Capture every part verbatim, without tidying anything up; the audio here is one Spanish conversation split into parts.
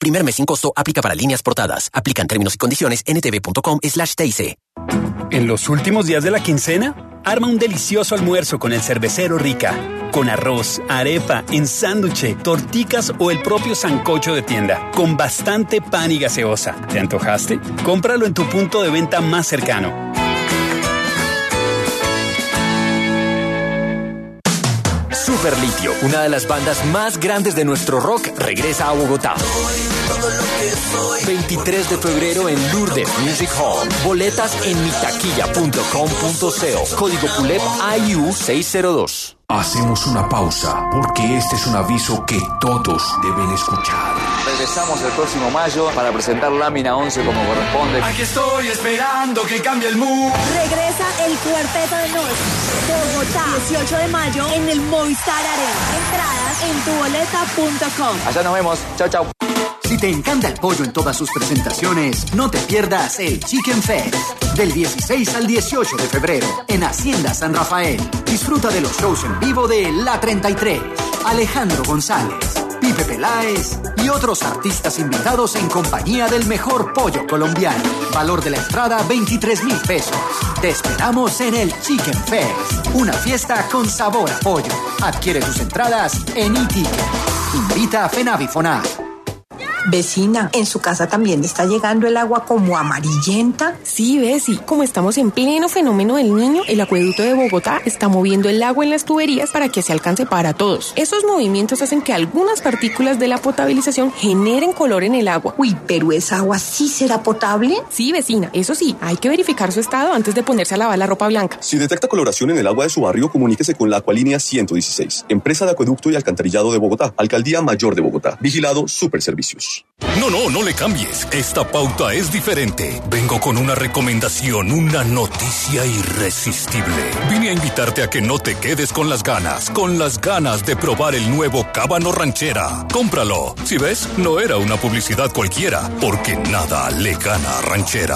Primer mes sin costo, aplica para líneas portadas. Aplican términos y condiciones en ntv.com slash TIC. En los últimos días de la quincena, arma un delicioso almuerzo con el Cervecero Rica. Con arroz, arepa, en sándwich, torticas o el propio sancocho de tienda. Con bastante pan y gaseosa. ¿Te antojaste? Cómpralo en tu punto de venta más cercano. Super Litio, una de las bandas más grandes de nuestro rock, regresa a Bogotá. veintitrés de febrero en Lourdes Music Hall. Boletas en mitaquilla punto com punto co. Código P U L E P I U seiscientos dos. Hacemos una pausa porque este es un aviso que todos deben escuchar. Regresamos el próximo mayo para presentar Lámina once como corresponde. Aquí estoy esperando que cambie el mood. Regresa el Cuarteto de Nos. Bogotá, dieciocho de mayo en el Movistar Arena. Entradas en tu boleta punto com. Allá nos vemos. Chau, chau. Si te encanta el pollo en todas sus presentaciones, no te pierdas el Chicken Fest. Del dieciséis al dieciocho de febrero, en Hacienda San Rafael. Disfruta de los shows en vivo de La treinta y tres, Alejandro González, Pipe Peláez y otros artistas invitados en compañía del mejor pollo colombiano. Valor de la entrada veintitrés mil pesos. Te esperamos en el Chicken Fest, una fiesta con sabor a pollo. Adquiere tus entradas en iTicket. Invita a FENAVIFONAD. Vecina, ¿en su casa también está llegando el agua como amarillenta? Sí, Besi, como estamos en pleno fenómeno del Niño, el acueducto de Bogotá está moviendo el agua en las tuberías para que se alcance para todos. Esos movimientos hacen que algunas partículas de la potabilización generen color en el agua. Uy, ¿pero esa agua sí será potable? Sí, vecina, eso sí, hay que verificar su estado antes de ponerse a lavar la ropa blanca. Si detecta coloración en el agua de su barrio, comuníquese con la Acualínea ciento dieciséis, Empresa de Acueducto y Alcantarillado de Bogotá, Alcaldía Mayor de Bogotá. Vigilado Superservicios. No, no, no le cambies. Esta pauta es diferente. Vengo con una recomendación, una noticia irresistible. Vine a invitarte a que no te quedes con las ganas, con las ganas de probar el nuevo Cábano Ranchera. Cómpralo. Si ves, no era una publicidad cualquiera, porque nada le gana a Ranchera.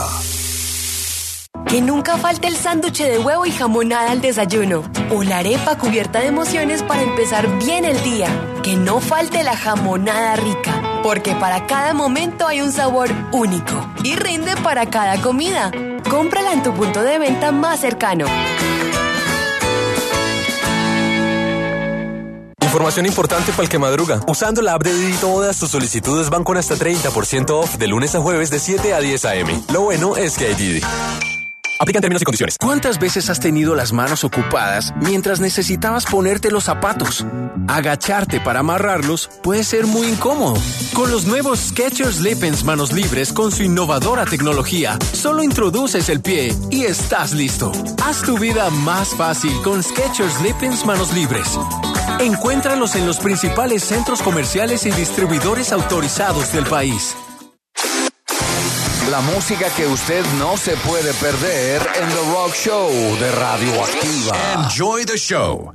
Que nunca falte el sándwich de huevo y jamonada al desayuno. O la arepa cubierta de emociones para empezar bien el día. Que no falte la jamonada rica. Porque para cada momento hay un sabor único. Y rinde para cada comida. Cómprala en tu punto de venta más cercano. Información importante para el que madruga. Usando la app de Didi, todas tus solicitudes van con hasta treinta por ciento off de lunes a jueves de siete a diez a eme. Lo bueno es que hay Didi. Aplican términos y condiciones. ¿Cuántas veces has tenido las manos ocupadas mientras necesitabas ponerte los zapatos? Agacharte para amarrarlos puede ser muy incómodo. Con los nuevos Skechers Slip-ins manos libres con su innovadora tecnología, solo introduces el pie y estás listo. Haz tu vida más fácil con Skechers Slip-ins manos libres. Encuéntralos en los principales centros comerciales y distribuidores autorizados del país. La música que usted no se puede perder en The Rock Show de Radioactiva. Enjoy the show.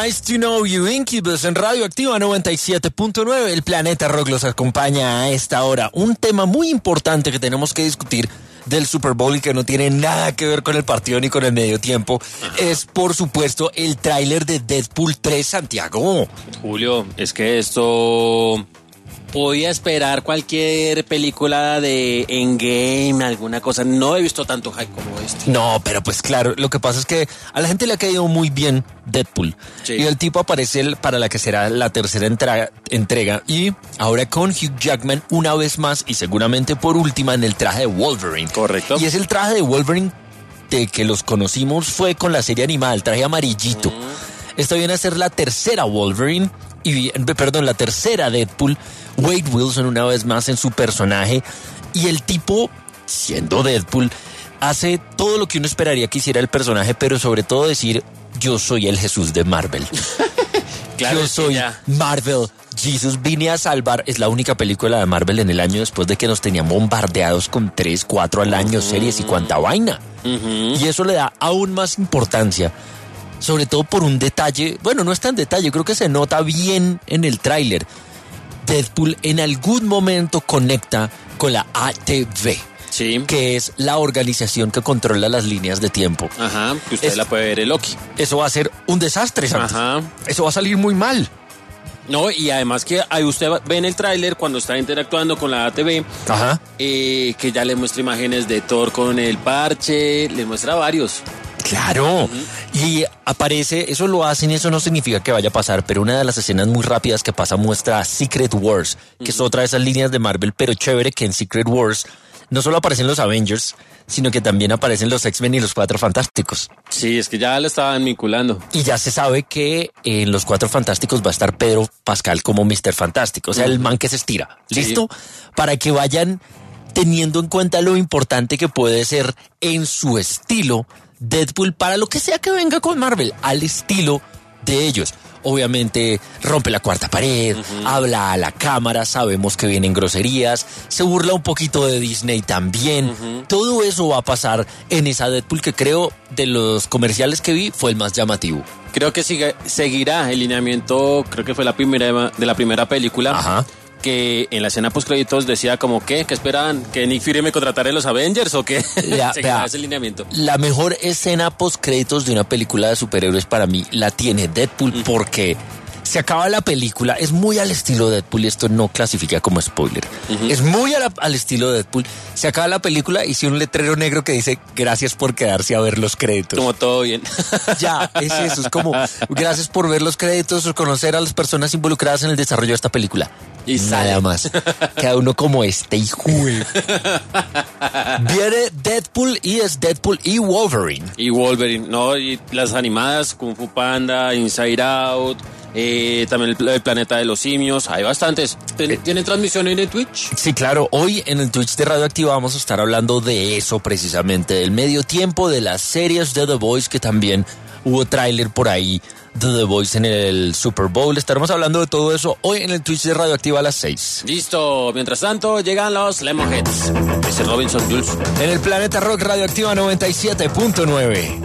Nice to Know You, Incubus en Radio Activa noventa y siete punto nueve. El Planeta Rock los acompaña a esta hora. Un tema muy importante que tenemos que discutir del Super Bowl y que no tiene nada que ver con el partido ni con el medio tiempo, ajá, es por supuesto el tráiler de Deadpool tres, Santiago. Julio, es que esto... podía esperar cualquier película de Endgame, alguna cosa. No he visto tanto hype como este. No, pero pues claro, lo que pasa es que a la gente le ha caído muy bien Deadpool. Sí. Y el tipo aparece para la que será la tercera entra- entrega. Y ahora con Hugh Jackman una vez más y seguramente por última en el traje de Wolverine. Correcto. Y es el traje de Wolverine de que los conocimos fue con la serie animada, el traje amarillito. Mm. Esta viene a ser la tercera Wolverine. Y, perdón, la tercera Deadpool. Wade Wilson una vez más en su personaje, y el tipo, siendo Deadpool, hace todo lo que uno esperaría que hiciera el personaje, pero sobre todo decir, yo soy el Jesús de Marvel. Claro, yo soy Marvel Jesus, vine a salvar. Es la única película de Marvel en el año después de que nos tenían bombardeados con tres, cuatro al año, uh-huh, series y cuanta vaina. Uh-huh. Y eso le da aún más importancia, sobre todo por un detalle, bueno, no es tan detalle, creo que se nota bien en el tráiler. Deadpool en algún momento conecta con la A T V, sí, que es la organización que controla las líneas de tiempo. Ajá, que usted es, la puede ver en Loki. Eso va a ser un desastre, Santi. Ajá. Eso va a salir muy mal. No, y además que ahí usted ve en el tráiler cuando está interactuando con la A T V, ajá, eh, que ya le muestra imágenes de Thor con el parche, le muestra varios. Claro, uh-huh, y aparece, eso lo hacen y eso no significa que vaya a pasar, pero una de las escenas muy rápidas que pasa muestra Secret Wars, que uh-huh, es otra de esas líneas de Marvel, pero chévere que en Secret Wars no solo aparecen los Avengers, sino que también aparecen los X-Men y los Cuatro Fantásticos. Sí, es que ya lo estaban vinculando. Y ya se sabe que en los Cuatro Fantásticos va a estar Pedro Pascal como mister Fantástico, o sea, uh-huh, el man que se estira, ¿listo? Sí. Para que vayan teniendo en cuenta lo importante que puede ser en su estilo Deadpool para lo que sea que venga con Marvel, al estilo de ellos. Obviamente rompe la cuarta pared, uh-huh, habla a la cámara, sabemos que vienen groserías, se burla un poquito de Disney también. Uh-huh. Todo eso va a pasar en esa Deadpool que creo de los comerciales que vi fue el más llamativo. Creo que sigue, seguirá el lineamiento, creo que fue la primera de la primera película. Ajá. Que en la escena postcréditos decía como que, ¿qué esperaban? ¿Que Nick Fury me contratara en los Avengers o qué? Ya, vea, ese lineamiento. La mejor escena postcréditos de una película de superhéroes para mí la tiene Deadpool, uh-huh, porque se acaba la película, es muy al estilo de Deadpool y esto no clasifica como spoiler. Uh-huh. Es muy la, al estilo de Deadpool. Se acaba la película y si un letrero negro que dice gracias por quedarse a ver los créditos. Como todo bien. Ya, es eso, es como gracias por ver los créditos o conocer a las personas involucradas en el desarrollo de esta película. Y nada sale. Más. Cada uno como este hijo. Viene Deadpool y es Deadpool y Wolverine. Y Wolverine, no, y las animadas, Kung Fu Panda, Inside Out, eh, también el, el Planeta de los Simios, hay bastantes. ¿Tienen transmisión en el Twitch? Sí, claro, hoy en el Twitch de Radio Activa vamos a estar hablando de eso precisamente, del medio tiempo, de las series de The Voice, que también hubo tráiler por ahí de The Voice en el Super Bowl. Estaremos hablando de todo eso hoy en el Twitch de Radio Activa a las seis. Listo, mientras tanto llegan los Lemonheads. Ese Robinson Jules. En el Planeta Rock Radio Activa noventa y siete punto nueve.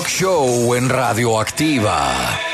Rock Show en Radioactiva.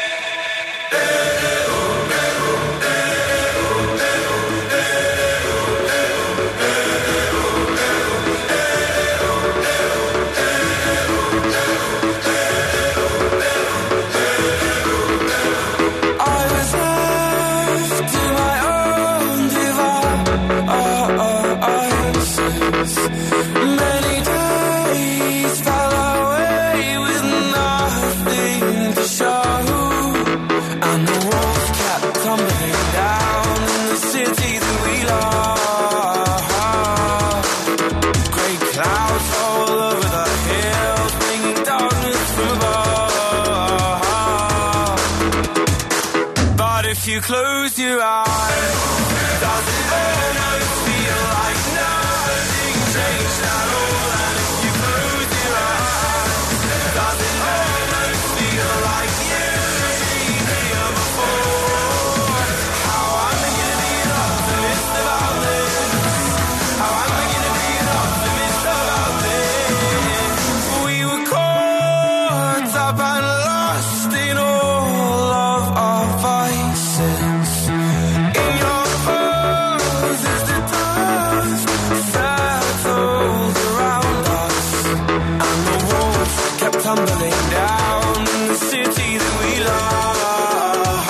You close your eyes. Does it almost feel like nothing changed at all? And if you close your eyes, does it almost feel like you've been here before? How am I gonna be an optimist about this? How am I gonna be an optimist about this? We were caught up and lost in all of our vices. In your pose is the dust settled around us, and the walls kept tumbling down in the city that we love.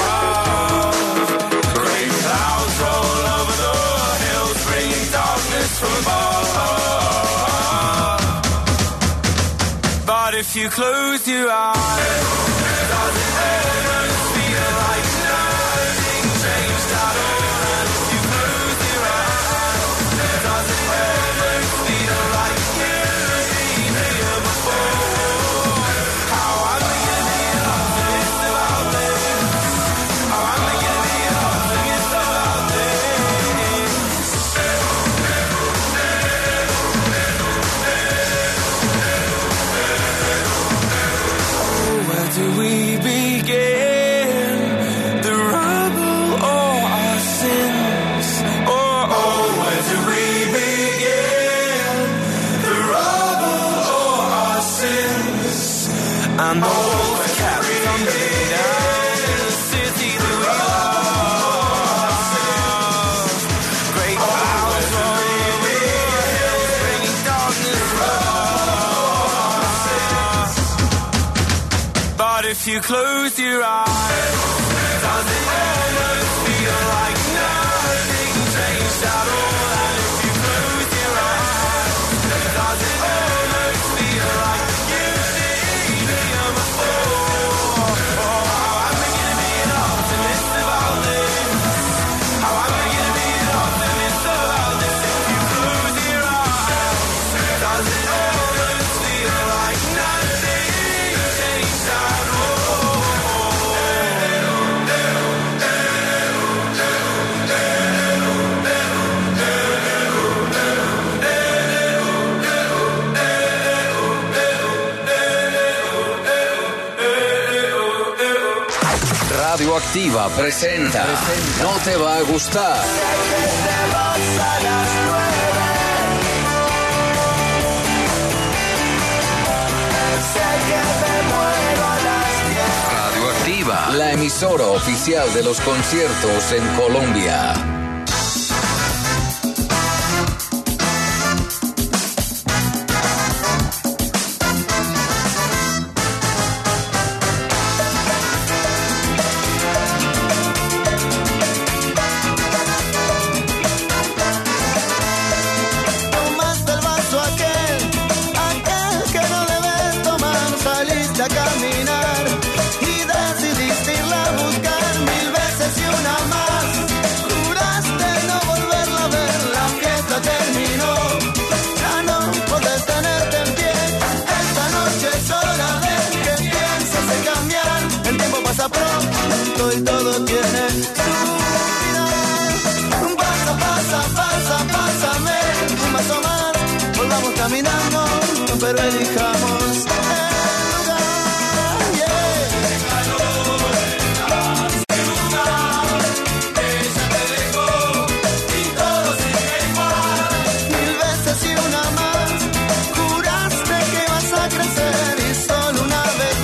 Great clouds roll over the hills, bringing darkness from above. But if you close your eyes, does it almost feel like nothing changed at all? And if you close your eyes, does it almost feel like you've been here before? How am I gonna be an optimist about this? How am I gonna be an optimist about this? Oh, where do we begin? The rubble or our sins? Oh, oh, where do we begin? The rubble or our sins? And the walls kept tumbling down in the city that we love. Great clouds roll over the hills, bringing darkness from above. But if you close your eyes, does it almost feel like nothing changed at all? And if you close your eyes, does it almost feel like you've been here before? Oh, how am I gonna be an optimist about this? How am I gonna be an optimist about this? If you close your eyes, does it almost feel like nothing changed at all? Radioactiva presenta No te va a gustar. Radioactiva, la emisora oficial de los conciertos en Colombia. Tomaste el vaso aquel, aquel que no debes tomar, saliste a caminar y decidiste irla a buscar mil veces y una más. Juraste no volverla a ver, la fiesta terminó, ya no podés tenerte en pie. Esta noche es hora de que pienses en cambiar. El tiempo pasa pronto y todo tiene su final. Pasa, pasa, pasa, pásame un paso más, volvamos caminando, pero elijamos el lugar. Yeah. Déjalo, ese lugar, ella te dejó y todo sigue igual. Mil veces y una más, juraste que ibas a crecer y solo una vez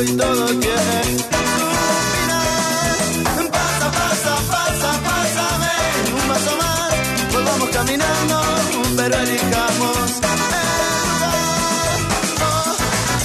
y todo tiene su final. Pasa, pasa, pasa, pásame un paso más. Volvamos caminando, pero elijamos el lugar. Oh.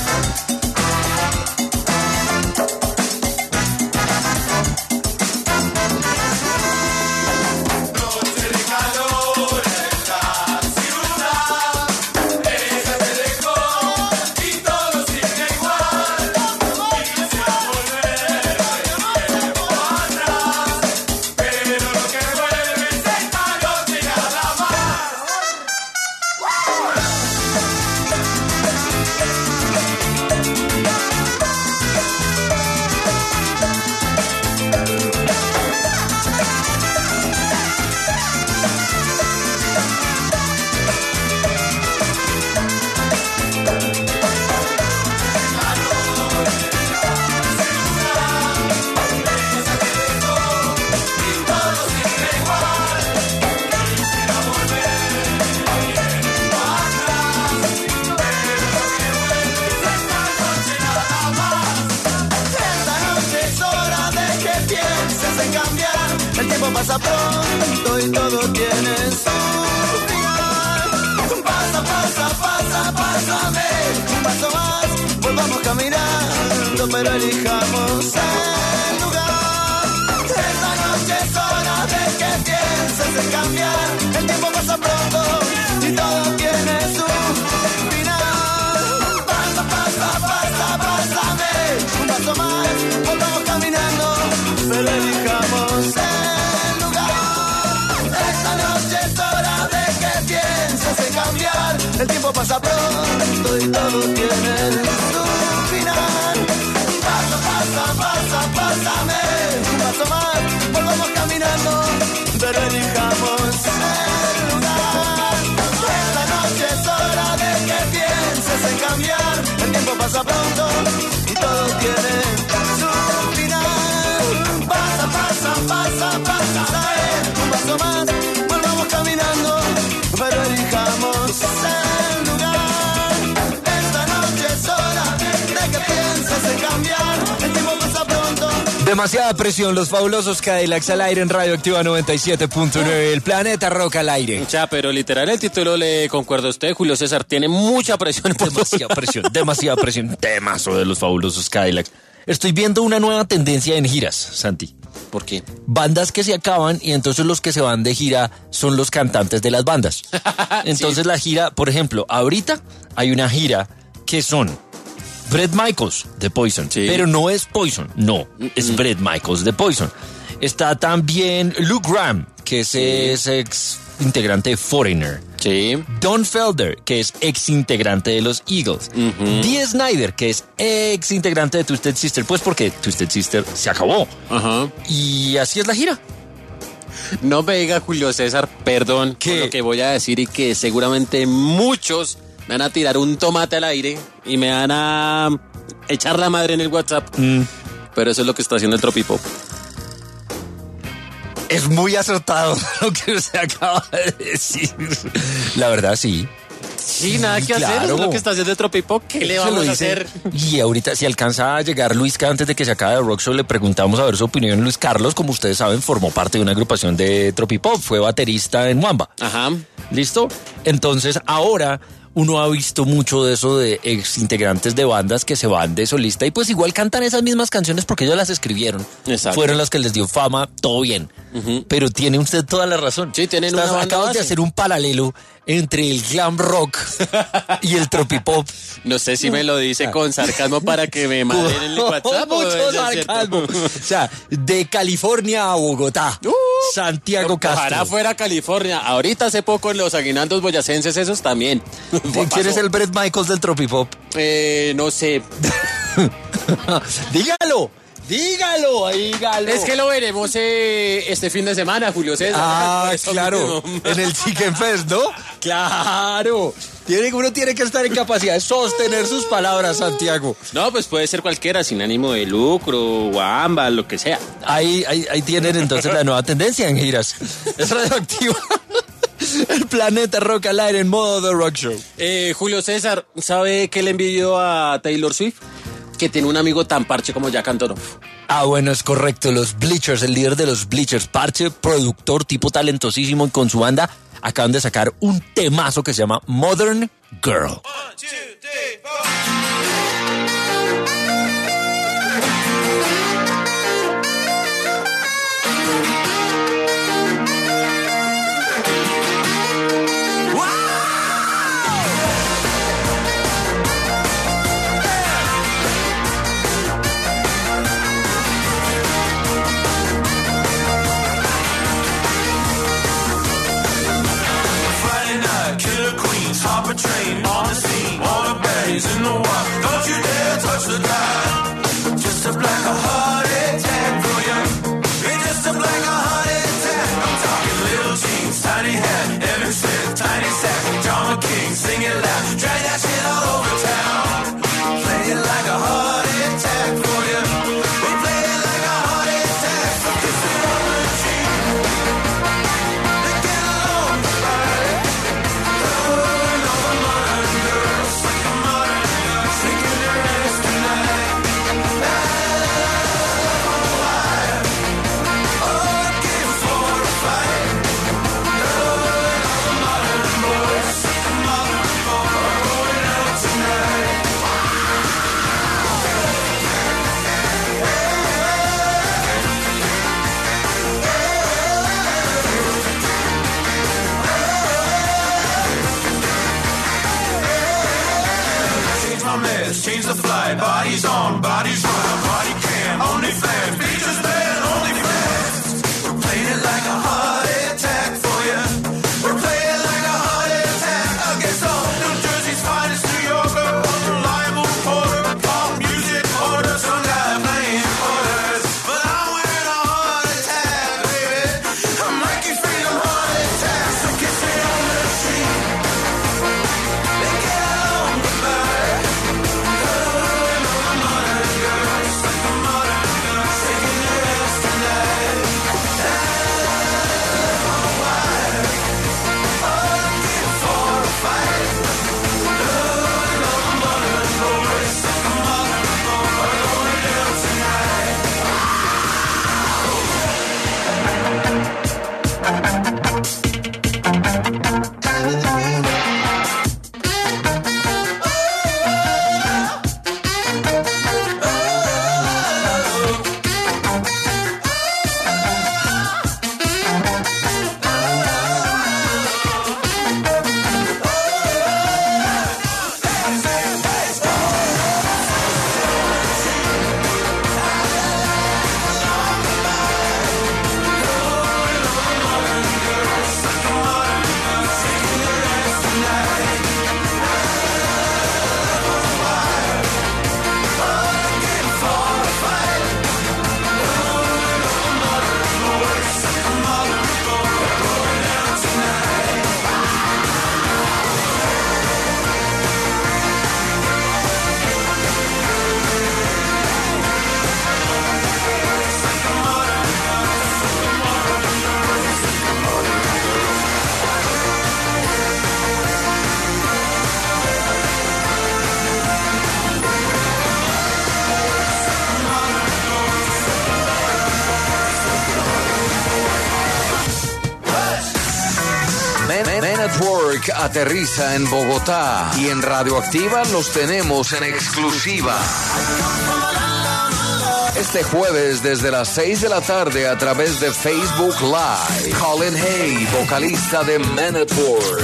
Noche de calor en la ciudad, ella te dejó y todo sigue igual. Quisiera volver el tiempo atrás, pero lo que vuelve es esta noche nada más. Esta noche es hora de que pienses en cambiar. El tiempo pasa pronto y todo tiene su final. Pasa, pasa, pasa, pásame un paso más. Volvamos caminando, pero elijamos el lugar. Esta noche es hora de que pienses en cambiar. El tiempo pasa pronto y todo tiene su final. Pasa, pasa, pasa, pásame un paso más. Volvamos caminando, pero elijamos el lugar. Esta noche es hora de que pienses en cambiar. El tiempo pasa pronto y todo tiene su final. Pasa, pasa, pasa, pásame un paso más. Volvamos caminando, pero elijamos el lugar. Esta noche es hora de que pienses en cambiar. El tiempo pasa pronto y todo tiene su final. Pasa, pasa, pasa, pasa, un paso más. Volvamos caminando, pero elijamos el lugar. Esta noche es hora de que pienses en cambiar. El tiempo pasa pronto. Demasiada presión, los fabulosos Cadillacs al aire en Radioactiva noventa y siete punto nueve, el planeta rock al aire. Ya, pero literal el título le concuerda a usted, Julio César, tiene mucha presión. Por demasiada presión, demasiada presión. Temazo de los fabulosos Cadillacs. Estoy viendo una nueva tendencia en giras, Santi. ¿Por qué? Bandas que se acaban y entonces los que se van de gira son los cantantes de las bandas. Entonces sí. La gira, por ejemplo, ahorita hay una gira que son Bret Michaels de Poison, sí. Pero no es Poison, no, mm-mm. Es Bret Michaels de Poison. Está también Luke Graham, que sí. es ex integrante de Foreigner. Sí. Don Felder, que es ex integrante de los Eagles. Uh-huh. Dee Snider, que es ex integrante de Twisted Sister, pues porque Twisted Sister se acabó. Uh-huh. Y así es la gira. No me diga, Julio César, perdón ¿Qué? Por lo que voy a decir y que seguramente muchos me van a tirar un tomate al aire y me van a echar la madre en el WhatsApp. Mm. Pero eso es lo que está haciendo el Tropipop. Es muy acertado lo que usted acaba de decir. La verdad, sí. Sí, nada que claro. hacer, es lo que está haciendo el Tropipop. ¿Qué le vamos a hacer? Y ahorita, si alcanza a llegar Luisca antes de que se acabe el Rock Show, le preguntamos a ver su opinión. Luis Carlos, como ustedes saben, formó parte de una agrupación de Tropipop, fue baterista en Wamba. Ajá. ¿Listo? Entonces, ahora uno ha visto mucho de eso de ex integrantes de bandas que se van de solista y pues igual cantan esas mismas canciones porque ellos las escribieron. Exacto. Fueron las que les dio fama, todo bien. Uh-huh. Pero tiene usted toda la razón. Sí, tienen Estás, una banda acabas base. de hacer un paralelo entre el glam rock y el tropipop. No sé si me lo dice con sarcasmo para que me manden en el WhatsApp. Mucho sarcasmo. O sea, de California a Bogotá. Uh, Santiago no, Castro. Ojalá fuera California. Ahorita hace poco en los aguinaldos boyacenses esos también. ¿Quién es el Bret Michaels del tropipop? Eh, no sé. Dígalo. Dígalo, dígalo. Es que lo veremos eh, este fin de semana, Julio César. Ah, claro. En el Chicken Fest, ¿no? Claro. Tiene, uno tiene que estar en capacidad de sostener sus palabras, Santiago. No, pues puede ser cualquiera, sin ánimo de lucro, Wamba, lo que sea. Ahí, ahí, ahí tienen entonces la nueva tendencia en giras. Es Radioactiva. El planeta rock al aire en modo The Rock Show. Eh, Julio César, ¿sabe qué le envidió a Taylor Swift? que tiene un amigo tan parche como Jack Antonoff. Ah, bueno, es correcto. Los Bleachers, el líder de los Bleachers, parche, productor, tipo talentosísimo, y con su banda acaban de sacar un temazo que se llama Modern Girl. One, two, three, four. Hop a train on the scene, all the berries in the water. Don't you dare touch the dial. Just a black a heart attack for you. It's just a black a heart attack. I'm talking little jeans, tiny hat, Evan Smith, tiny sack, John McKing, sing it loud, drag that shit all over town. Play it like a heart attack for you. We play it like a heart attack. So kiss it on the cheek. Let's get along, buddy. Change the flight, bodies on, bodies run, body cam, only fans, features band, only fans. We're playing it like a heart attack for you. We're playing it like a heart attack against all New Jersey's finest, New Yorker, unreliable reporter, pop music order, some guy playing quarters. But I'm wearing a heart attack, baby. I'm Mikey Freedom heart attack, so kiss me on the cheek. They get along goodbye. Network aterriza en Bogotá y en Radioactiva los tenemos en exclusiva. Este jueves desde las seis de la tarde a través de Facebook Live, Colin Hay, vocalista de Men at Work.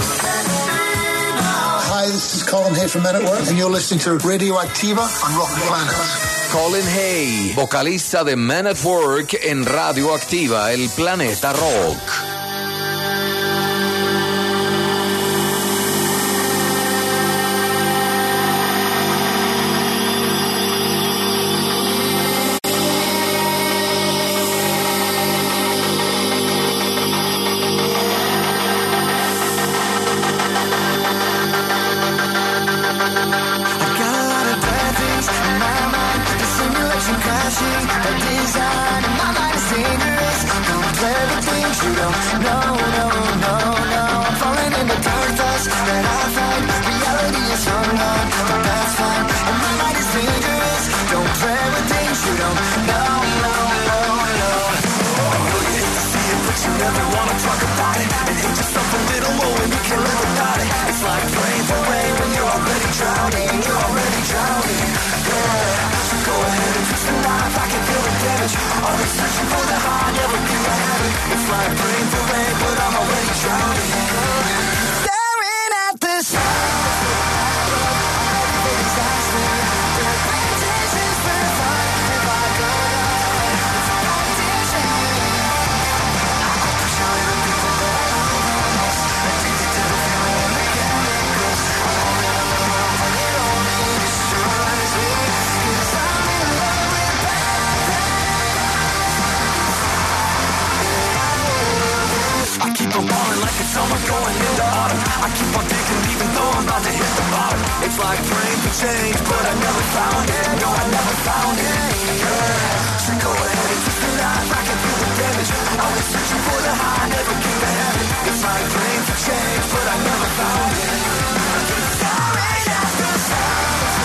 Hi, this is Colin Hay from Men at Work, and you're listening to Radioactiva on Rock Planet. Colin Hay, vocalista de Men at Work en Radioactiva, el planeta rock. That I find reality is hung on, but that's fine. And my mind is dangerous. cause you don't know, no, no, no. I know you hate to see it, but you never wanna talk about it. And hate yourself a little more when you can't live without it. It's like praying for rain when you're already drowning. You're already drowning, yeah. So go ahead and twist the knife, I can feel the damage. Always searching for the high, never be a habit. It's like praying for rain, but I'm already drowning. Staring at the sun. I keep on falling like it's summer going into autumn. I keep on digging even though I'm about to hit the bottom. It's like praying for change, but I never found it. No, I never found it. Yeah. So go ahead and twist the knife, I can feel the damage. Always searching for the high, never keep the habit. It's like praying for change, but I never found it. Staring at the sun.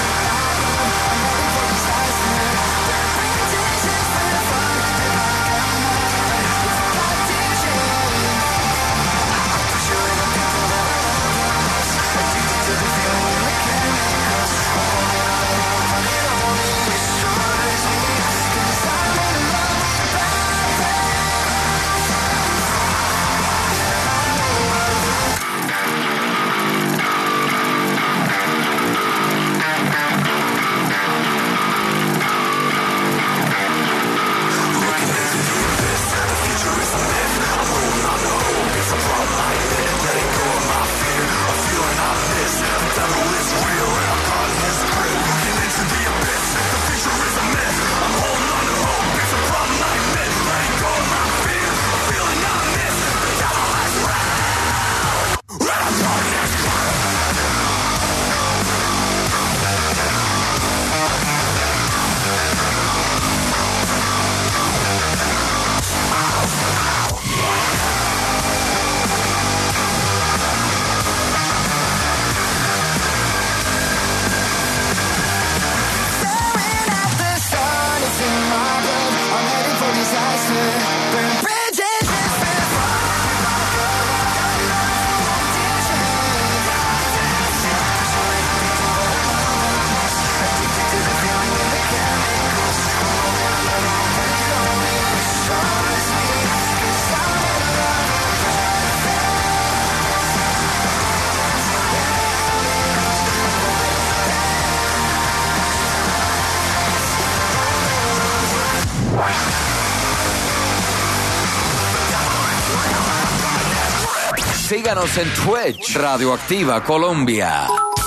Síganos en Twitch, Radioactiva Colombia.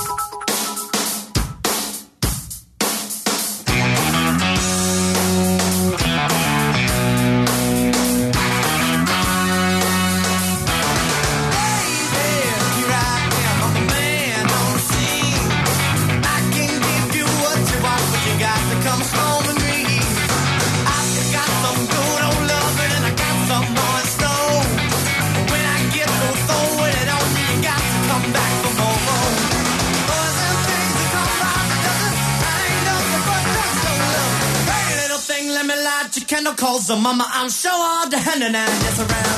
Calls her mama, I'm sure all the hand and dance around.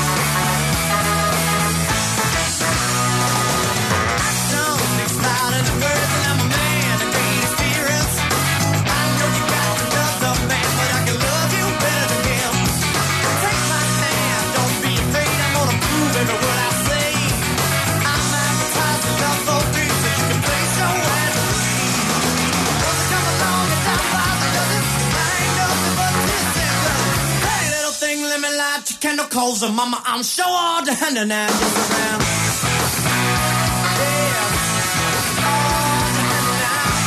Don't mix loud in the words and I'm a man, a great experience. I know you got to love the man, but I can love you better than him. Take my hand, don't be afraid, I'm gonna prove every word I say. I'm advertising love for free so you can place your hand on me. Doesn't come along and time flies, it doesn't. I ain't nothing but this. Let me light your candle, calls her mama, I'm sure all the hand and hand is around. Yeah. All the hand and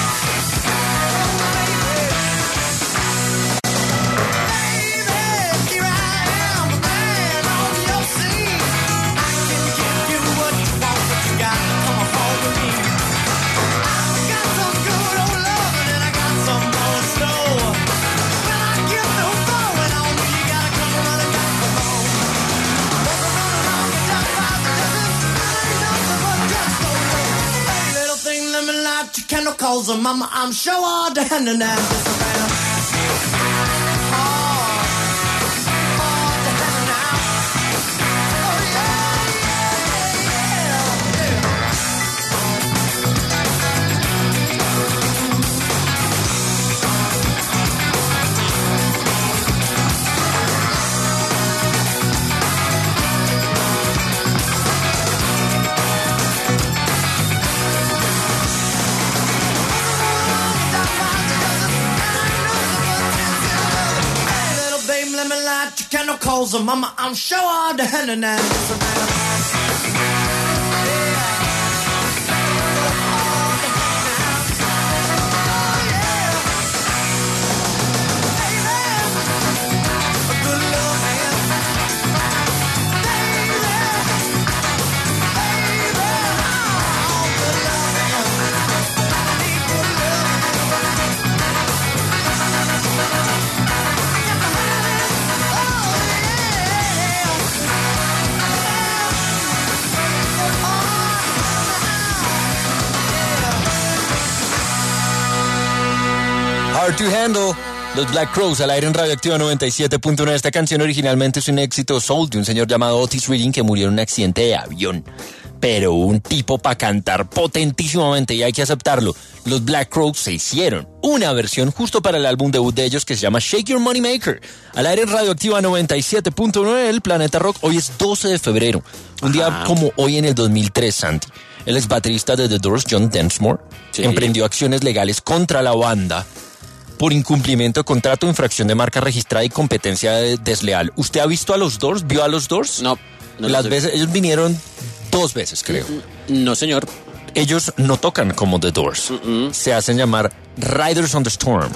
hand. Baby, here I am, a man on your scene. I can give you what you want, but you got to come home with me. I got some good old loving and I got some more in store. When I give no going on me, you gotta come running back for home. Wasn't running on the top five, ain't nothing but just so low. Hey, little thing, let me light your candle, calls her mama, I'm sure all the hand and hand is around. me light your candle coals, and mama, I'm sure all the hand and Hard to Handle, los Black Crowes al aire en Radioactiva noventa y siete punto nueve. Esta canción originalmente es un éxito soul de un señor llamado Otis Redding que murió en un accidente de avión. Pero un tipo para cantar potentísimamente, y hay que aceptarlo. Los Black Crowes se hicieron una versión justo para el álbum debut de ellos que se llama Shake Your Money Maker. Al aire en Radioactiva noventa y siete punto nueve, el Planeta Rock. Hoy es doce de febrero, un día Ajá. como hoy en el dos mil tres, Santi. El ex baterista de The Doors, John Densmore, Sí. emprendió acciones legales contra la banda por incumplimiento de contrato, infracción de marca registrada y competencia de- desleal. ¿Usted ha visto a los Doors? ¿Vio a los Doors? No. no Las sé. veces, ellos vinieron dos veces, creo. No, señor. Ellos no tocan como The Doors. Se hacen llamar Riders on the Storm.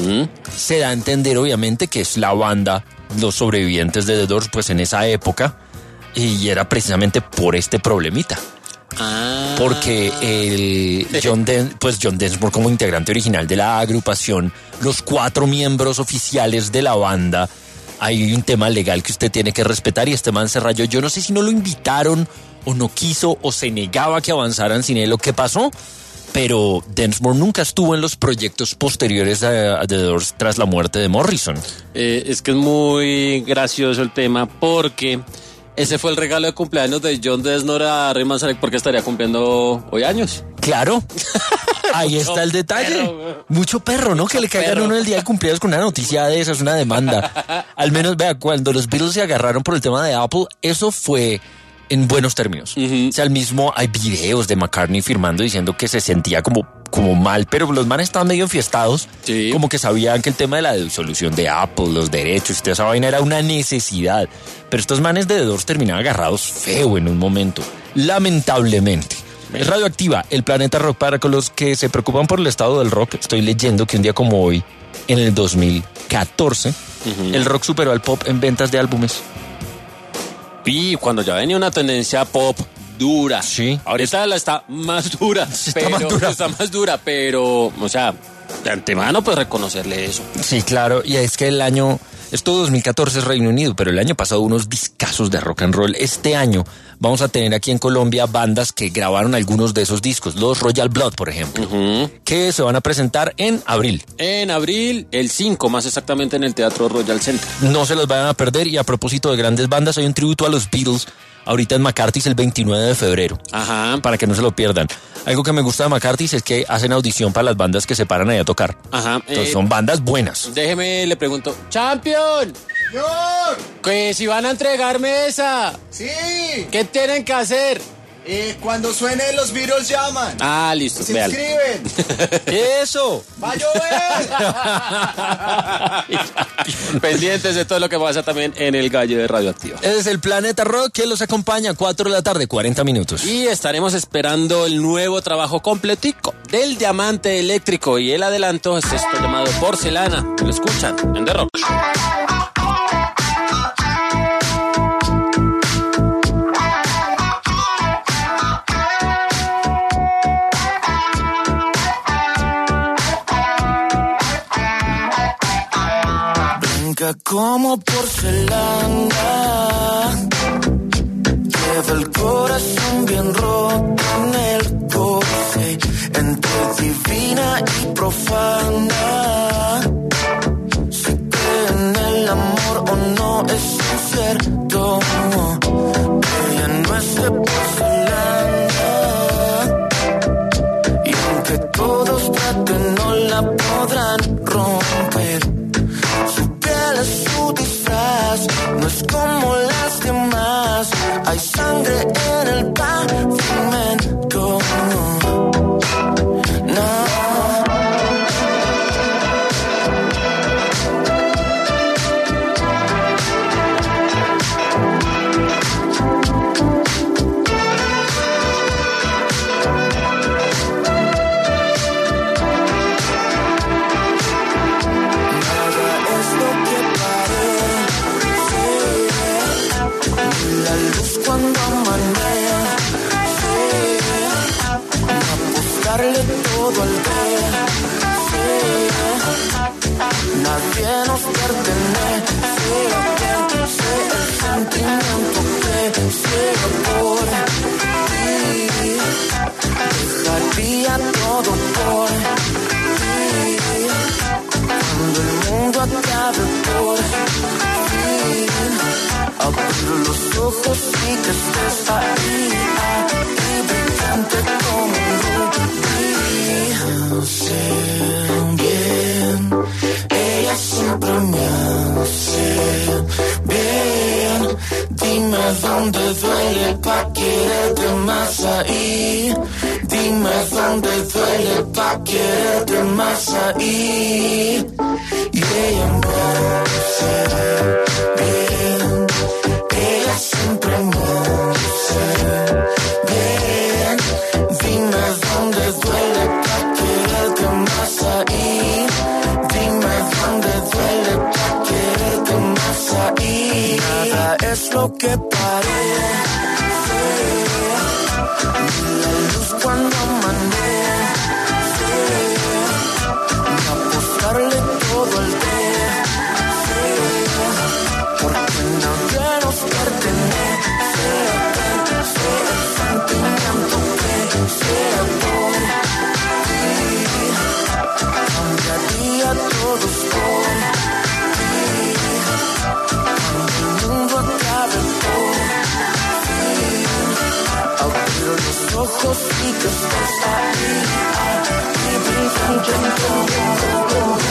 Se da a entender, obviamente, que es la banda, los sobrevivientes de The Doors, pues en esa época, y era precisamente por este problemita. Ah. Porque el John, Den, pues John Densmore, como integrante original de la agrupación, los cuatro miembros oficiales de la banda, hay un tema legal que usted tiene que respetar, y este man se rayó. Yo no sé si no lo invitaron o no quiso o se negaba a que avanzaran sin él o qué pasó, pero Densmore nunca estuvo en los proyectos posteriores a, a The Doors tras la muerte de Morrison. Eh, es que es muy gracioso el tema porque ese fue el regalo de cumpleaños de John Densmore a Ray Manzarek, porque estaría cumpliendo hoy años. Claro. Ahí está el detalle. Perro, Mucho perro, ¿no? Que le caigan perro. uno el día de cumpleaños con una noticia de esas, una demanda. Al menos, vea, cuando los Beatles se agarraron por el tema de Apple, eso fue en buenos términos. O sea, al mismo hay videos de McCartney firmando diciendo que se sentía como, como mal, pero los manes estaban medio enfiestados. Sí. Como que sabían que el tema de la disolución de Apple, los derechos y toda esa vaina era una necesidad. Pero estos manes de The Doors terminaban agarrados feo en un momento. Lamentablemente. Es Radioactiva, el Planeta Rock. Para con los que se preocupan por el estado del rock, estoy leyendo que un día como hoy, en el dos mil catorce, el rock superó al pop en ventas de álbumes. Y cuando ya venía una tendencia pop dura. Sí. Ahorita la está más dura. Sí, está pero, más dura. Está más dura, pero, o sea, de antemano pues reconocerle eso. Sí, claro, y es que el año, esto dos mil catorce es Reino Unido, pero el año pasado unos discazos de rock and roll. Este año vamos a tener aquí en Colombia bandas que grabaron algunos de esos discos, los Royal Blood, por ejemplo, que se van a presentar en abril. En abril, el cinco, más exactamente en el Teatro Royal Center. No se los vayan a perder. Y a propósito de grandes bandas, hay un tributo a los Beatles ahorita en McCarthy's el veintinueve de febrero. Ajá. Para que no se lo pierdan. Algo que me gusta de McCarthy's es que hacen audición para las bandas que se paran ahí a tocar. Ajá. Entonces eh, son bandas buenas. Déjeme, le pregunto, ¡Champion! ¡Señor! Que si van a entregarme esa, ¡Sí! ¿qué tienen que hacer? Eh, cuando suene los Beatles llaman. Ah, listo, Se véalo. inscriben. ¡Eso! ¡Va a llover! Pendientes de todo lo que pasa también en el Gallo de Radioactiva. Es el Planeta Rock que los acompaña, cuatro de la tarde, cuarenta minutos. Y estaremos esperando el nuevo trabajo completico del Diamante Eléctrico. Y el adelanto es esto llamado Porcelana. Lo escuchan en The Rock. Blanca como porcelana, lleva el corazón bien roto en el coche, entre divina y profana. Si cree en el amor o no es incierto, ella no es de porcelana, y aunque todos traten no la podrán romper. Es su disfraz, no es como las demás. Hay sangre en el pavimento. No. que nos pertenece, sé el sentimiento que ciega por ti. Dejaría todo por ti. Cuando el mundo acabe por ti, abrir los ojos y que estés ahí, ahí brillante como un rubí. Sé bien, ella siempre me hace bien. Dime dónde duele pa' quererte más ahí. Dime dónde duele pa' quererte más ahí. Y ella me hace bien. Ella siempre me hace bien. Dime dónde duele pa' quererte más ahí. Dime dónde duele pa' quererte más ahí. Nada es lo que parece. La luz cuando amanece. Y apostarle todo el día. Porque nadie nos pertenece. Sé el sentimiento que sea por ti. Cambiaría todos por ti. Cuando el mundo acabe por ti, abrir los ojos y que estés ahí, ahí brillante como un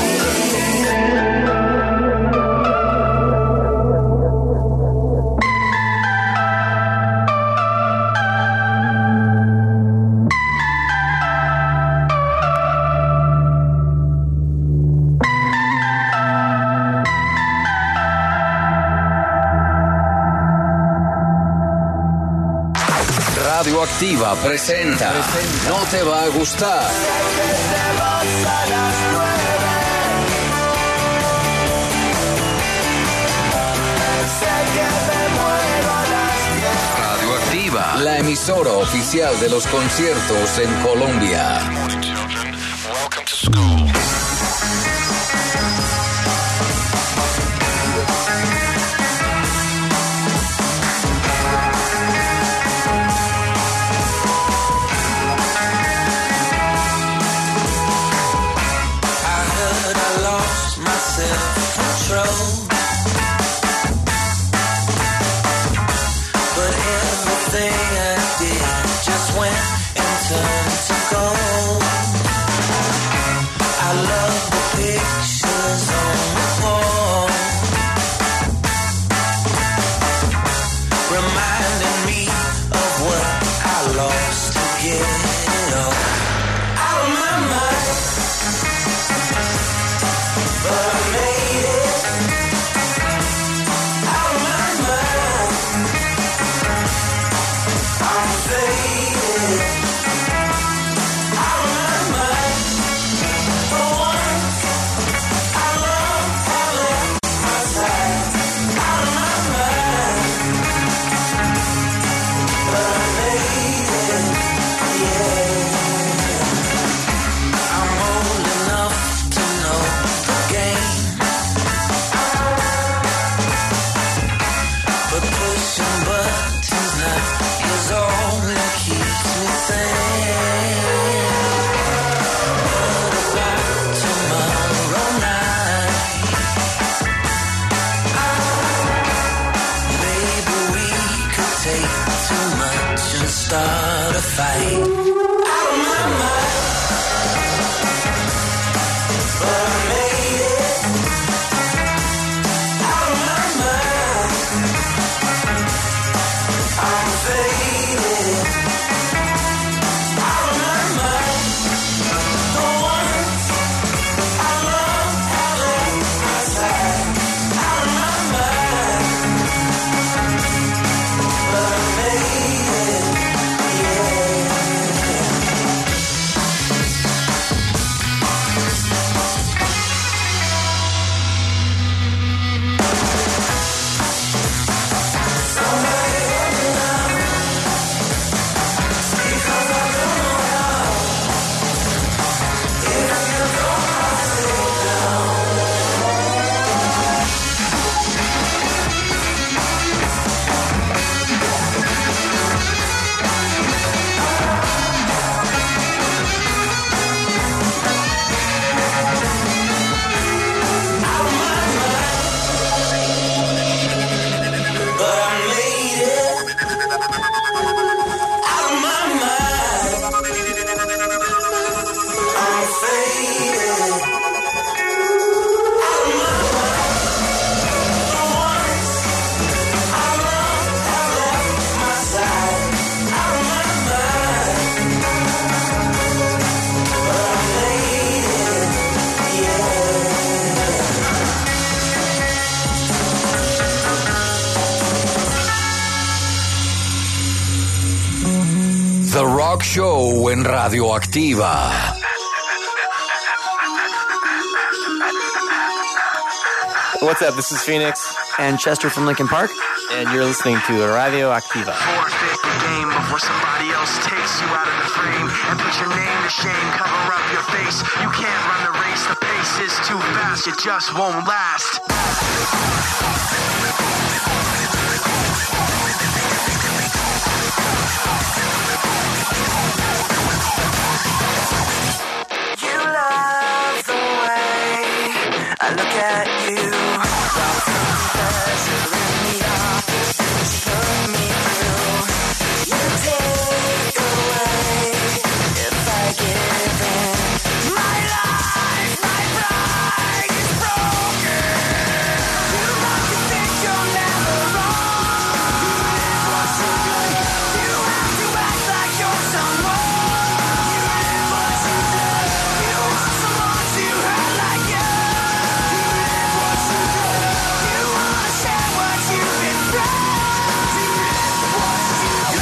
Radioactiva presenta No te va a gustar. Radioactiva, la emisora oficial de los conciertos en Colombia. Start a fight. Out of my mind, but I made it. Out of my mind, I'm faded. Out of my mind, the ones I love have left my side. Out of my mind, but I made it. Yeah. Show en Radioactiva. What's up? This is Phoenix and Chester from Linkin Park, and you're listening to Radioactiva. Forfeit the game before somebody else takes you out of the frame and put your name to shame. Cover up your face. You can't run the race. The pace is too fast. It just won't last. You love the way I look at you. Pleasure in the office you put me through. You take away if I give in. My life, my pride is broken. You like to think you're never wrong. You live what you do. You have to act like you're someone. You live what you do. You want someone to hurt like you. You live what you do. You wanna share what you've been through. You live what you do.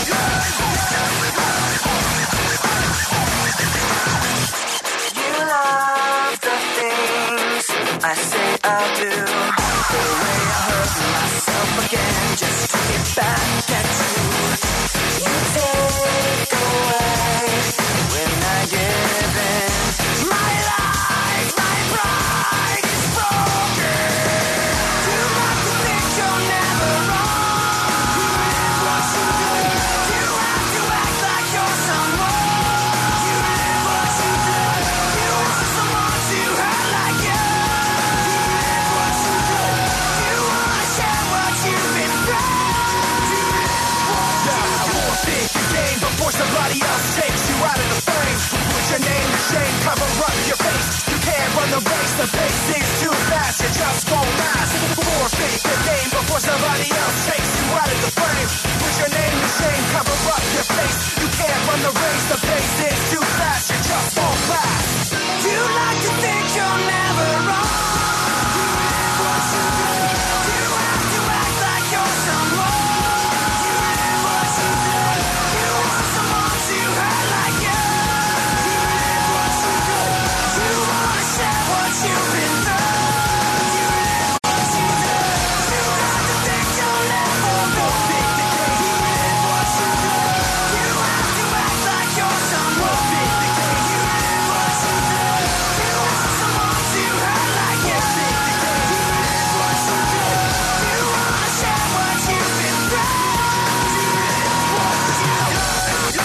You love the things I say I'll do. The way I hurt myself again just to get back at you. You take away when I give in. My life, my pride is broken. You like to think you're never wrong. You live what you do. You have to act like you're someone. You live what you do. You want someone to hurt like you. You live what you do. You wanna share what you've been through. You live what you do. I won't think the game before somebody else takes you out of the frame. Put your name to shame, cover up your face. You can't run the race, the pace is too fast. It just won't last. Forfeit the game before somebody else takes you out of the frame. Put your name to shame, cover up your face. You can't run the race, the pace is too fast. It just won't last. You like to think you're never wrong. You live what you do. You have to act like you're someone. You live what you do. You want someone to hurt like you. You live what you do. You wanna share what you've been through. You live what you do. You have to think you'll never go. You live what you do. You have to act like you're someone. You live what you do. You want someone to hurt like you. You live what you do. You wanna share what you've been through. You live what you do.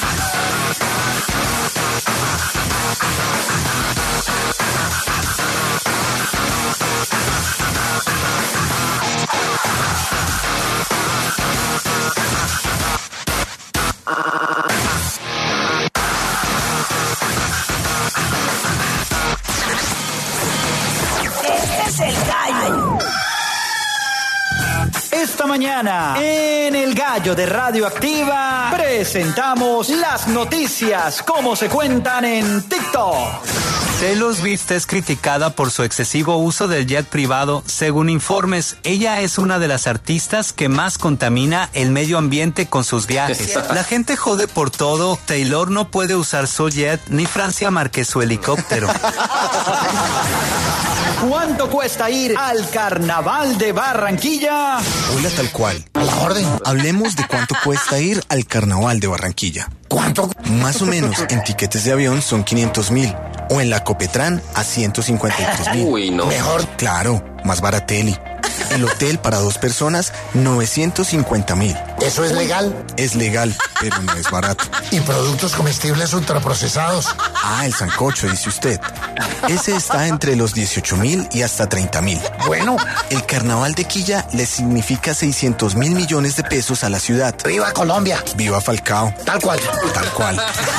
Este es el gallo. Esta mañana, en el gallo de Radioactiva, presentamos las noticias como se cuentan en TikTok. Taylor Swift es criticada por su excesivo uso del jet privado. Según informes, ella es una de las artistas que más contamina el medio ambiente con sus viajes. La gente jode por todo. Taylor no puede usar su jet, ni Francia Márquez su helicóptero. ¿Cuánto cuesta ir al Carnaval de Barranquilla? Hola, tal cual. A la orden. Hablemos de cuánto cuesta ir al Carnaval de Barranquilla. ¿Cuánto? Más o menos en tiquetes de avión son quinientos mil. O en la Copetran a ciento cincuenta y tres mil. Uy, no. Mejor. Claro, más barateli. El hotel para dos personas, novecientos cincuenta mil. ¿Eso es legal? Es legal, pero no es barato. ¿Y productos comestibles ultraprocesados? Ah, el sancocho, dice usted. Ese está entre los dieciocho mil y hasta treinta mil. Bueno. El Carnaval de Quilla le significa seiscientos mil millones de pesos a la ciudad. ¡Viva Colombia! ¡Viva Falcao! Tal cual. Tal cual.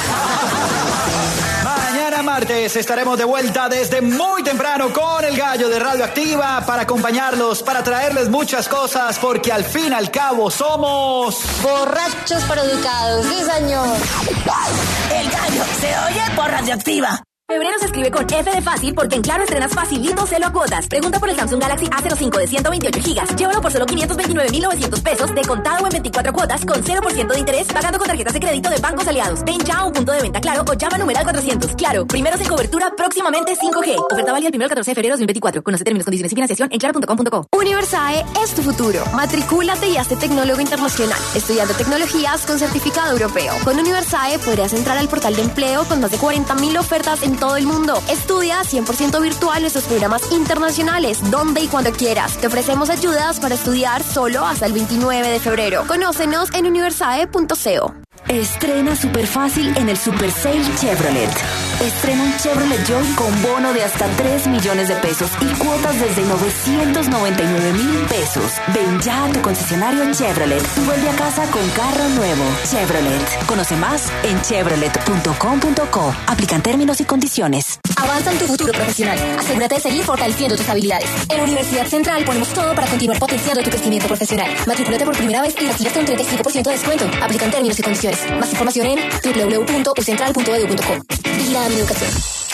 Mañana martes estaremos de vuelta desde muy temprano con el gallo de Radioactiva para acompañarlos, para traerles muchas cosas, porque al fin y al cabo somos... Borrachos pero educados, sí señor. El gallo se oye por Radioactiva. Febrero se escribe con F de fácil porque en Claro estrenas facilito celo a cuotas. Pregunta por el Samsung Galaxy A cero cinco de ciento veintiocho gigas. Llévalo por solo quinientos veintinueve mil novecientos pesos de contado o en veinticuatro cuotas con cero por ciento de interés pagando con tarjetas de crédito de bancos aliados. Ven ya a un punto de venta Claro o llama a numeral cuatrocientos. Claro, primeros en cobertura, próximamente cinco G. Oferta válida el primero al catorce de febrero de dos mil veinticuatro. Conoce términos, condiciones y financiación en claro punto com punto co. Universae es tu futuro. Matricúlate y hazte tecnólogo internacional, estudiando tecnologías con certificado europeo. Con Universae podrás entrar al portal de empleo con más de cuarenta mil ofertas en todo el mundo. Estudia cien por ciento virtual nuestros programas internacionales, donde y cuando quieras. Te ofrecemos ayudas para estudiar solo hasta el veintinueve de febrero. Conócenos en universae punto co. Estrena súper fácil en el Super Sale Chevrolet. Estrena un Chevrolet Joy con bono de hasta tres millones de pesos y cuotas desde novecientos noventa y nueve mil pesos. Ven ya a tu concesionario Chevrolet y vuelve a casa con carro nuevo. Chevrolet. Conoce más en chevrolet punto com punto co. Aplican términos y condiciones. Avanza en tu futuro profesional. Asegúrate de seguir fortaleciendo tus habilidades. En Universidad Central ponemos todo para continuar potenciando tu crecimiento profesional. Matricúlate por primera vez y recibe hasta un treinta y cinco por ciento de descuento. Aplican términos y condiciones. Más información en doble u doble u doble u punto u central punto e d u punto co. Vigilada mi educación.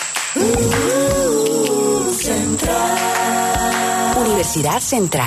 Universidad Central.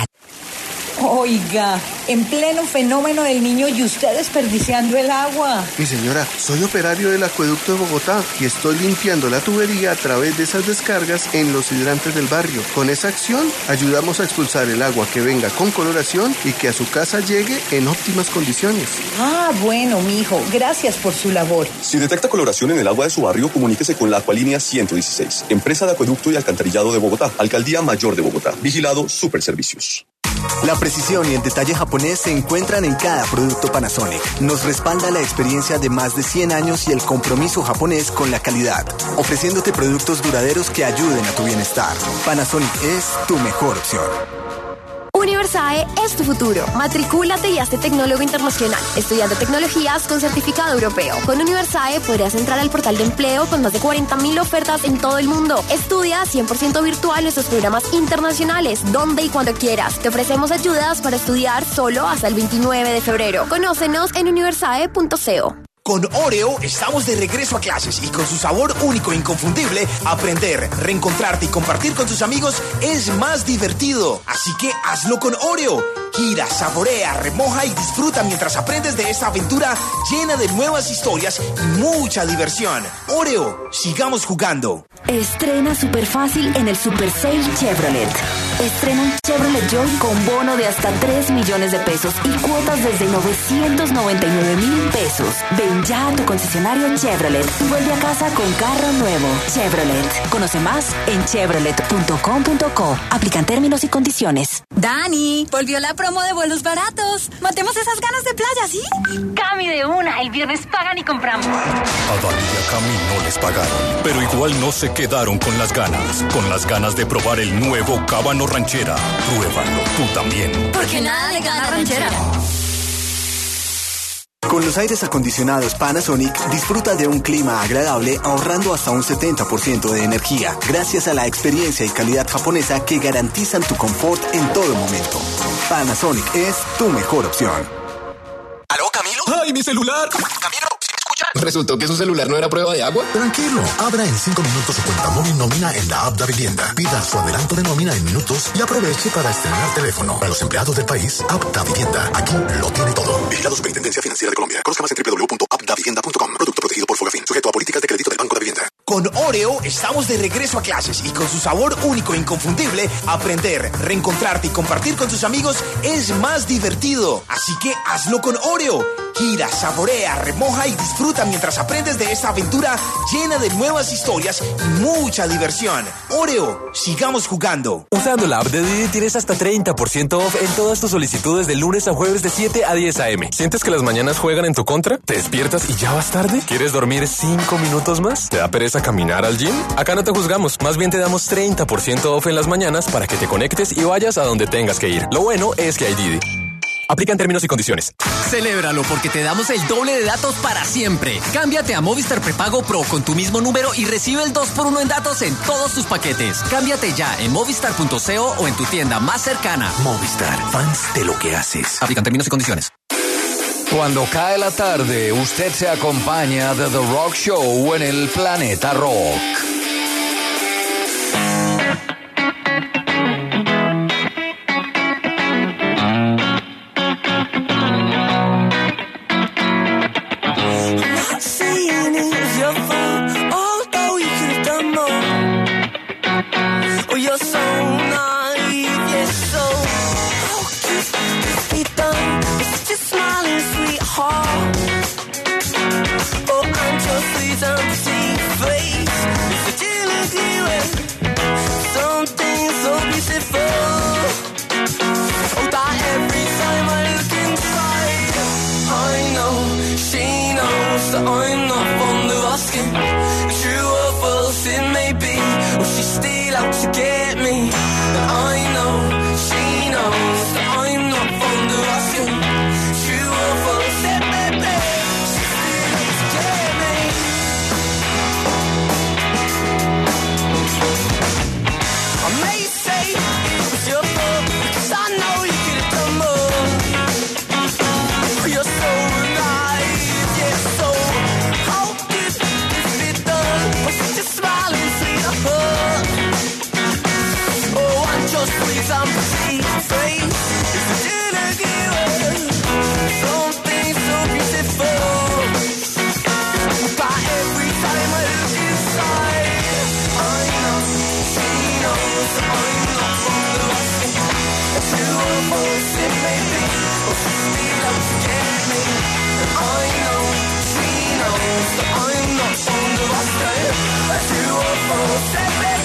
Oiga, en pleno fenómeno del niño y usted desperdiciando el agua. Mi señora, soy operario del acueducto de Bogotá y estoy limpiando la tubería a través de esas descargas en los hidrantes del barrio. Con esa acción, ayudamos a expulsar el agua que venga con coloración y que a su casa llegue en óptimas condiciones. Ah, bueno, mijo, gracias por su labor. Si detecta coloración en el agua de su barrio, comuníquese con la Acualínea ciento dieciséis, Empresa de Acueducto y Alcantarillado de Bogotá, Alcaldía Mayor de Bogotá. Vigilado Superservicios. La precisión y el detalle japonés se encuentran en cada producto Panasonic. Nos respalda la experiencia de más de cien años y el compromiso japonés con la calidad, ofreciéndote productos duraderos que ayuden a tu bienestar. Panasonic es tu mejor opción. Universae es tu futuro. Matricúlate y hazte tecnólogo internacional, estudiando tecnologías con certificado europeo. Con Universae podrás entrar al portal de empleo con más de cuarenta mil ofertas en todo el mundo. Estudia cien por ciento virtual nuestros programas internacionales, donde y cuando quieras. Te ofrecemos ayudas para estudiar solo hasta el veintinueve de febrero. Conócenos en universae punto co. Con Oreo estamos de regreso a clases y con su sabor único e inconfundible, aprender, reencontrarte y compartir con tus amigos es más divertido. Así que hazlo con Oreo. Gira, saborea, remoja y disfruta mientras aprendes de esta aventura llena de nuevas historias y mucha diversión. Oreo, sigamos jugando. Estrena súper fácil en el Super Sale Chevrolet. Estrena un Chevrolet Joy con bono de hasta tres millones de pesos y cuotas desde novecientos noventa y nueve mil pesos. Ven ya a tu concesionario Chevrolet y vuelve a casa con carro nuevo. Chevrolet. Conoce más en chevrolet punto com punto co. Aplican términos y condiciones. Dani, volvió la promo de vuelos baratos. Matemos esas ganas de playa, ¿sí? Cami de una, el viernes pagan y compramos. A Dani y a Cami no les pagaron, pero igual no se quedaron con las ganas. Con las ganas de probar el nuevo Cábano Ranchera. Pruébalo tú también. Porque nada le gana ranchera. Con los aires acondicionados Panasonic, disfruta de un clima agradable ahorrando hasta un setenta por ciento de energía, gracias a la experiencia y calidad japonesa que garantizan tu confort en todo momento. Panasonic es tu mejor opción. ¿Aló, Camilo? ¡Ay, mi celular! Camilo, ¿sí me escuchas? Resultó que su celular no era prueba de agua. Tranquilo, abra en cinco minutos su cuenta móvil nómina en la app Da Vivienda. Pida su adelanto de nómina en minutos y aproveche para estrenar teléfono. Para los empleados del país, App Da Vivienda. Aquí lo tiene todo. Vigilado Superintendencia Financiera de Colombia. Conozca más en doble u doble u doble u punto app da vivienda punto com. Producto protegido por Fogafín. Sujeto a políticas de crédito del Banco de Vivienda. Con Oreo estamos de regreso a clases y con su sabor único e inconfundible, aprender, reencontrarte y compartir con tus amigos es más divertido. Así que hazlo con Oreo. Gira, saborea, remoja y disfruta mientras aprendes de esta aventura llena de nuevas historias y mucha diversión. Oreo, sigamos jugando. Usando la app de Didi tienes hasta treinta por ciento off en todas tus solicitudes de lunes a jueves de siete a diez a eme. ¿Sientes que las mañanas juegan en tu contra? ¿Te despiertas y ya vas tarde? ¿Quieres dormir cinco minutos más? ¿Te da pereza caminar al gym? Acá no te juzgamos, más bien te damos treinta por ciento off en las mañanas para que te conectes y vayas a donde tengas que ir. Lo bueno es que hay Didi. Aplican términos y condiciones. Celébralo porque te damos el doble de datos para siempre. Cámbiate a Movistar Prepago Pro con tu mismo número y recibe el dos por uno en datos en todos tus paquetes. Cámbiate ya en movistar punto co o en tu tienda más cercana. Movistar, fans de lo que haces. Aplican términos y condiciones. Cuando cae la tarde, usted se acompaña de The Rock Show en el Planeta Rock. your sweet and pretty face. If you didn't give her something so beautiful, but every time I look inside, I know she knows I'm not from the rest. Two of us it may be, but she still loves to get me. And I know she knows that I'm not from the rest. Two of us it may be.